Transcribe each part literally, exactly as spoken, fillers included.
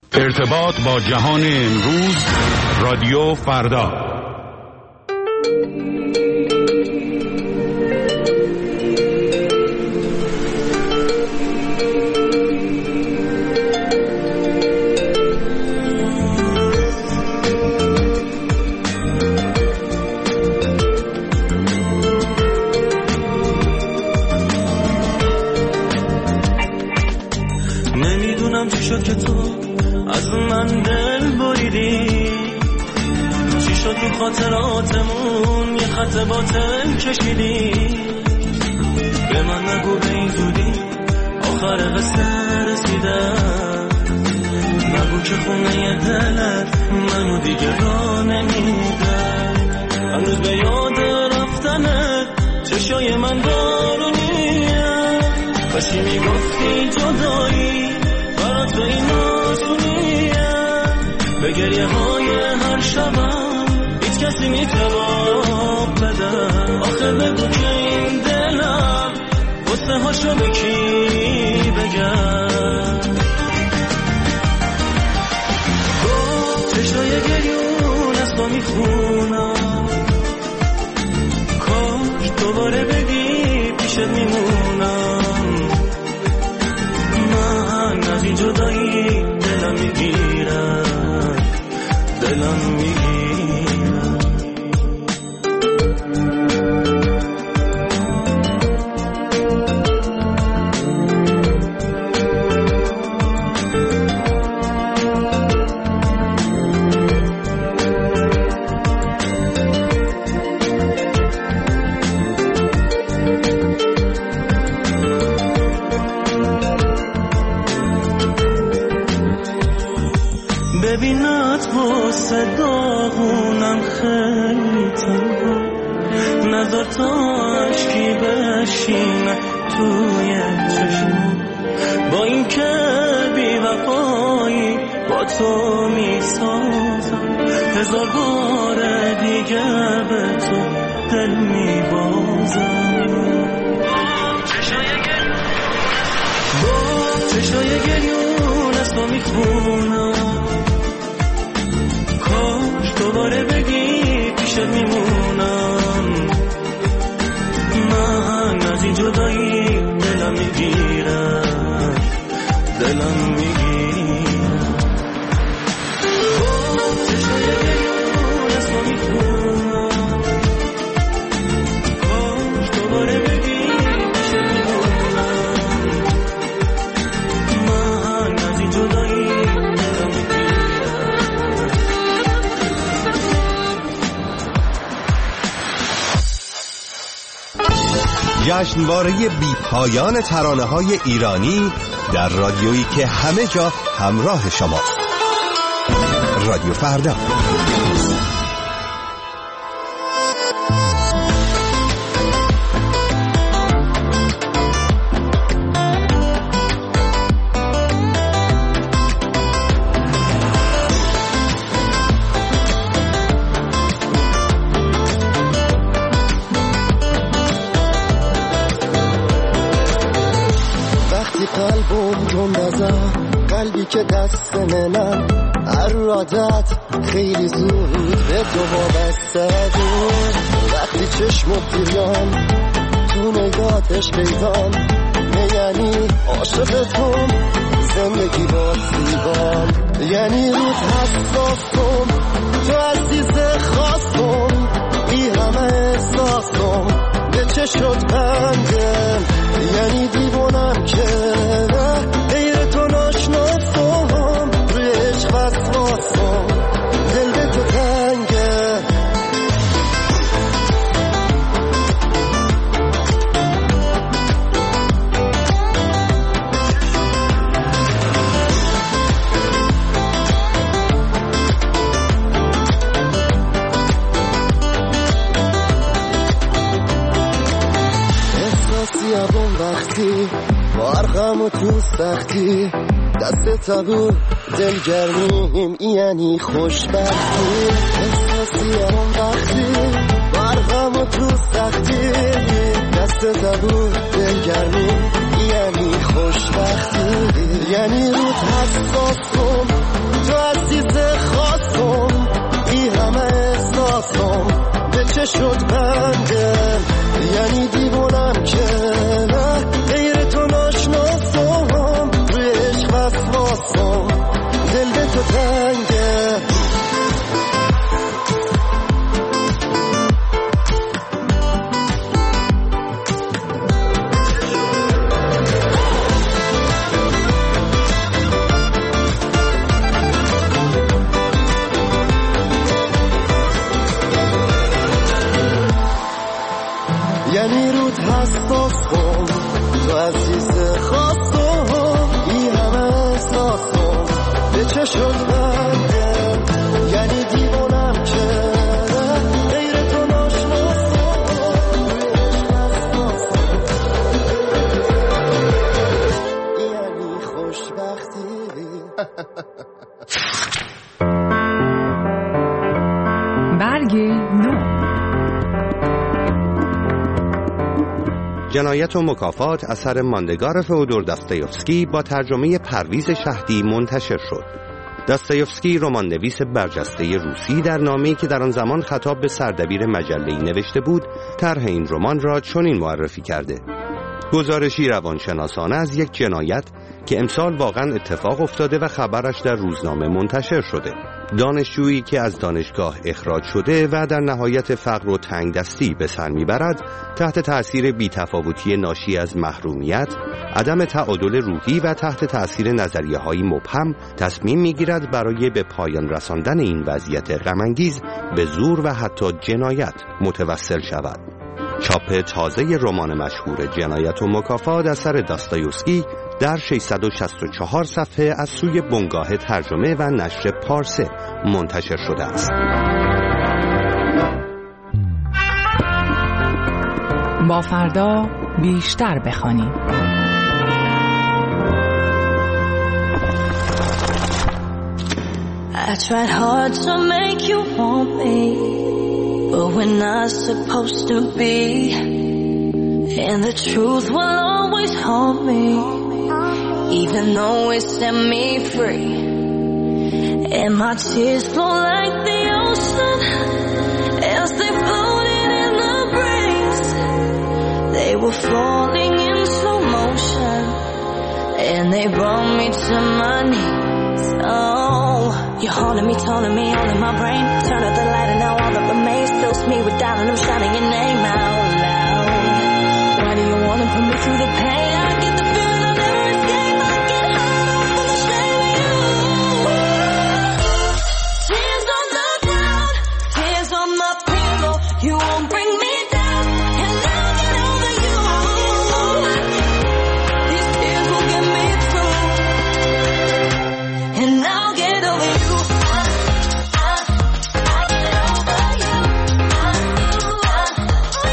ارتباط با جهان امروز، رادیو فردا. نمیدونم چی شد که تو از من دل بریدی، چی شد تو خاطراتمون یه خط باطل کشیدی. به من نگو به این زودی آخر قصه رسیده، نگو که خونه دلت منو دیگه را نمیده. هنوز به یاد رفتنت چشای من بارونیه، کاشی میگفتی جدایی برا تو این آسونیه. به گریه های هر شبم هیچ کسی میتواب بده. آخه بگو که این دلم غصه هاشو به کی بگم. گفت چشای گریون از تو میخونم، کاش دوباره بگی پیشت میمونم. من از این جدایی دلم میگیرم، دلم میگیرم. ببینت واسه داغونم خیلی تنها، نذار تا عشقی بشینه توی چشم. با این که بی وفایی با تو میسازم، هزار بار دیگه به تو دل میبازم. با چشای گریون از تو میخونم، کاش دوباره بگی پیشت میمونم. من از این جدایی دلم میگیرم، دلم میگیرم. چشای گریون از تو میخونم، کاش دوباره بگی پیشت میمونم. من از این جدایی دلم میگیرم. جشنواره بی پایان ترانه‌های ایرانی در رادیویی که همه جا همراه شماست. رادیو فردا. قلبی که دست منم هر عادت خیلی زود به تو وابسته بود. وقتی چشمت دیدم تو نگاتش پیدام، یعنی عاشقتم زندگی با زیبام. یعنی روت حساسم تو عزیز خواستم، بی همه احساسم به چه شد بندم. یعنی دیوانم که غیر تو ناشناسم، روی عشق وسواسم دل به تو تنگه. احساسی اون وقتی بارغم و تو سختی، دست تبو دلگرمیم یعنی خوشبختی. احساسی اون وقتی بارغم و تو سختی، دست تبو دلگرمیم یعنی خوشبختی. یعنی روت حساسم تو عزیز خواستم ای همه احساسم به چه شد بنده یعنی دیوونم که نه غیر تو ناشناسم روی عشق وسواسم دل به تو تنگه یعنی رود حساس کن تو عزیز خواستم ای همه احساسم به چه شد بنده یعنی دیوانم که غیر تو ناشناسم یعنی خوشبختی برگ نو. جنایت و مکافات اثر ماندگار فئودور داستایوفسکی با ترجمه پرویز شهدی منتشر شد. داستایوفسکی رمان‌نویس برجسته روسی در نامه‌ای که در آن زمان خطاب به سردبیر مجله‌ای نوشته بود، طرح این رمان را چنین معرفی کرده: گزارشی روانشناسانه از یک جنایت که امسال واقعا اتفاق افتاده و خبرش در روزنامه منتشر شده. دانشجویی که از دانشگاه اخراج شده و در نهایت فقر و تنگدستی به سر میبرد، تحت تأثیر بی‌تفاوتی ناشی از محرومیت، عدم تعادل روحی و تحت تأثیر نظریه‌های مبهم تصمیم میگیرد برای به پایان رساندن این وضعیت غم‌انگیز به زور و حتی جنایت متوسل شود. چاپ تازه رمان مشهور جنایت و مکافات اثر داستایوفسکی در ششصد و شصت و چهار صفحه از سوی بنگاه ترجمه و نشر پارسه منتشر شده است. با فردا بیشتر بخوانیم. I tried hard to make you want me, but we're not supposed to be, and the truth will always haunt me, even though it set me free, and my tears flow like the ocean, as they floated in the breeze, they were falling in slow motion, and they brought me to my knees. Oh, you're haunting me, taunting me, all in my brain. Turn up the light and now all that remains fills me with doubt, and I'm shouting your name out loud. Why do you wanna put me through the pain? I get the feeling I'll never escape. I get high off of the shame of you. Tears on the ground, tears on my pillow. You won't bring me down, and I'll get over you. These tears will get me through, and I'll get over you. I, I, I get over you. I, I, I,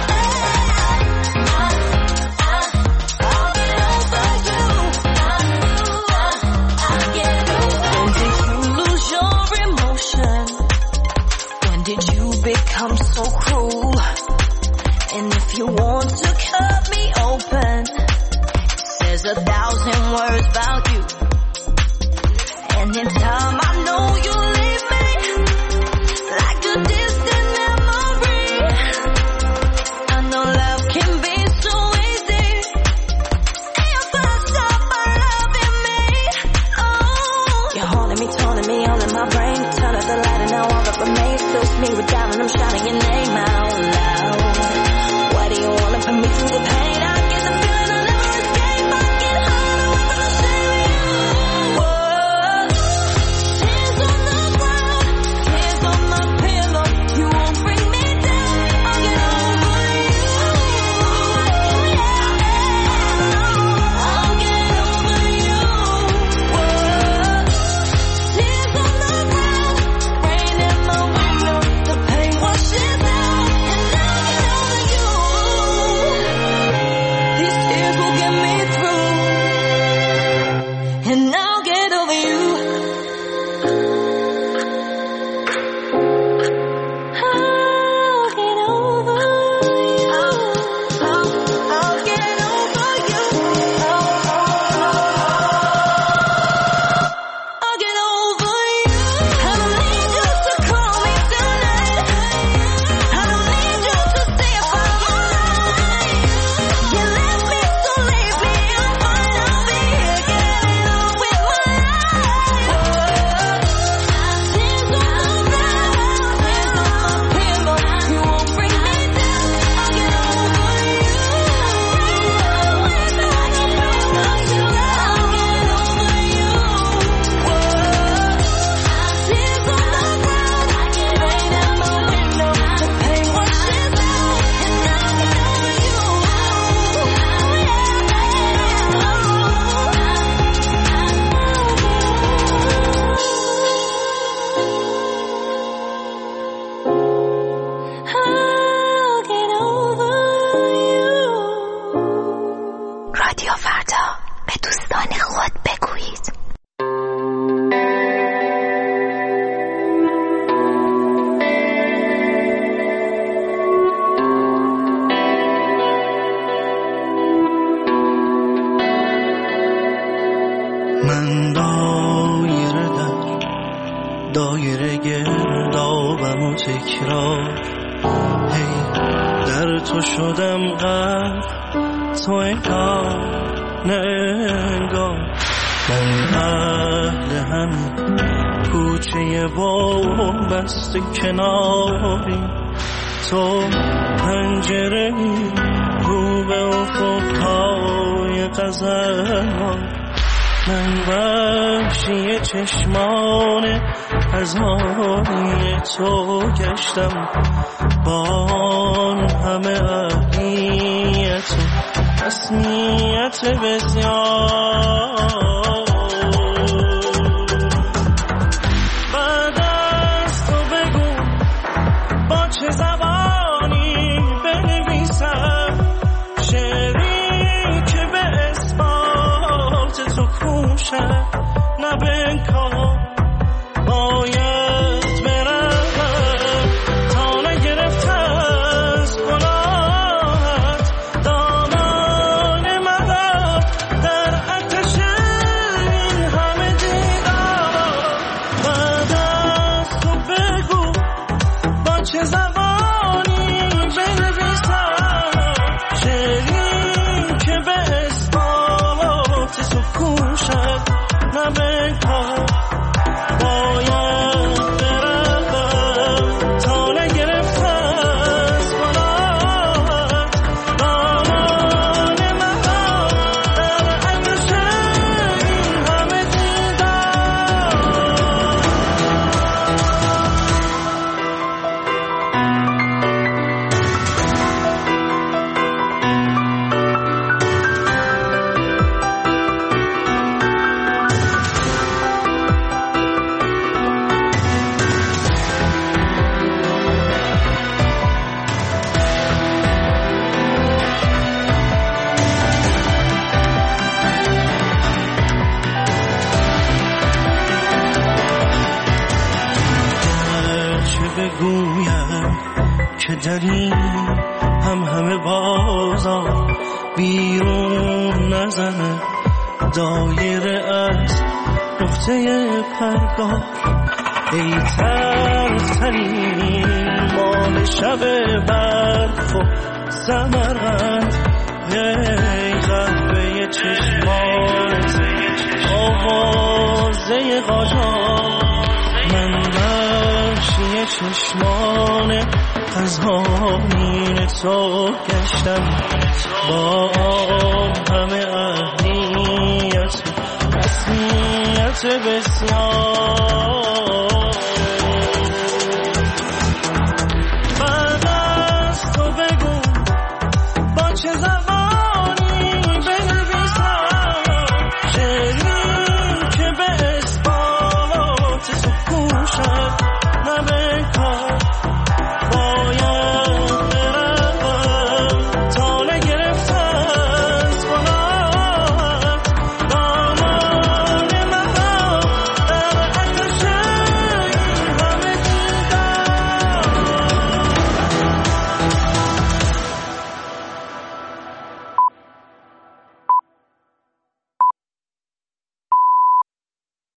I, I'll get over you. I, I, I get over you. When did you lose your emotion? When did you become so cruel? And if you want to cut me open, it says a thousand words about you. And in time I know you'll leave me like a distant memory. I know love can be so easy if I stop loving me. Oh, you're haunting me, taunting me, all in my brain. Turn up the light and now all that remains fills me with doubt, and I'm shouting your name out loud. Why do you wanna put me through the pain? I get the feeling I'll never escape. I get high off of the shame of you. Whoa. Tears on the ground, tears on my pillow. You won't bring me down. I'll get over you. I'll get over you. Whoa. Tears on the ground, rain in my window. The pain washes out, and I'll get over you. These tears will get me through, and I'll get over you. I'll get over you. I'll, I'll get over you. I'll get over من دایره در دایره گردابم و تکرار، هی در تو شدم غرق، تو انگار نه انگار. من اهل همین کوچه با بست کناری، تو پنجره‌ای رو به افق‌های غزل‌ها. من وحشی چشمان غذای تو گشتم، با آن همه اهمیت و رسمیت بسیار. بعد از تو بگو با چه زبانی بنویسم شعری که به اثبات تو کوشد، نه به انکار باید برم تا نگرفته از گناهت دامان مرا در آتش این همه دیدار. بعد از تو بگو با چه زبانی بنویسم شعری که به اثبات تو کوشد، نه به انکار باید برم تا نگرفته از گناهت دامان مرا در آتش این همه دیدار. چه بگویم که در این هم همه بازار بیرون نزنه دایره از نقطه پرگار. ای تلخترین مال شب برف و سمرقند، ای قهوه چشمانت آوازه قاجار. من وحشی چشمان غزالین تو گشتم، با آن همه اهمیت رسمیت بسیار.